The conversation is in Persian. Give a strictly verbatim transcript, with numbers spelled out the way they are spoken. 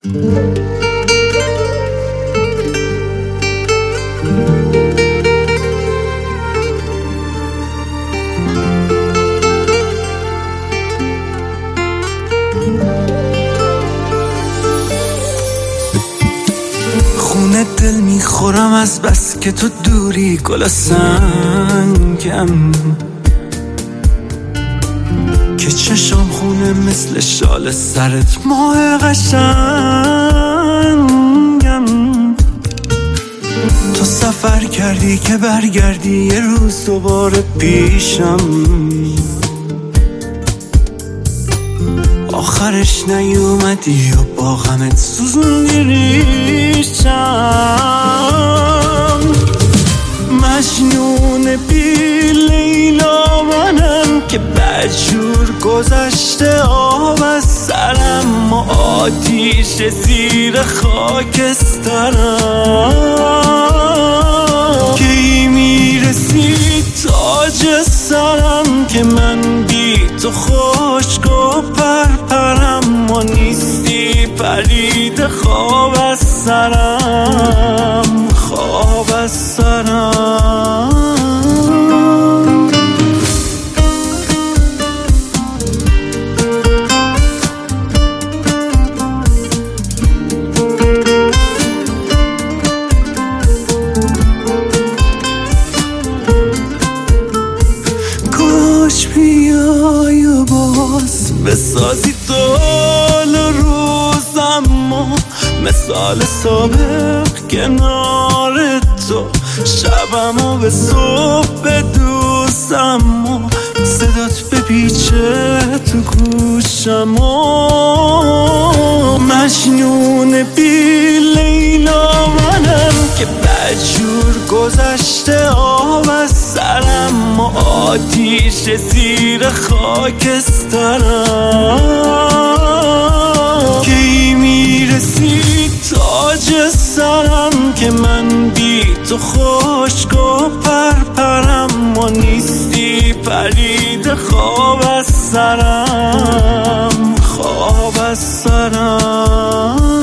خونه دل میخورم از بس که تو دوری، گل سنگم که چشم خونه مثل شال سرت، ماه قشنگم. تو سفر کردی که برگردی یه روز دوباره پیشم، آخرش نیومدی و با غمت سوزوندی ریشم. مجنون بی لیلا منم که بدجور گذشته آب از سرم و آتیش زیر خاکسترم. کی میرسی تاج سرم که من بی تو خشک و پرپرم و نیستی پرید خواب از سرم، خواب از سرم. کاش بیای و باز بسازی طول روزم و مثال سابق کنار تو شبم و به صبح بدوزم و صدات بپیچه تو گوشم و مجنون بی لیلا منم که بدجور گذشته آب از سرم و آتیش زیر خاکسترم. کی میرسی تاج سرم که من بی تو خشک و پرپرم و نیستی پرید خواب از سرم، خواب از سرم.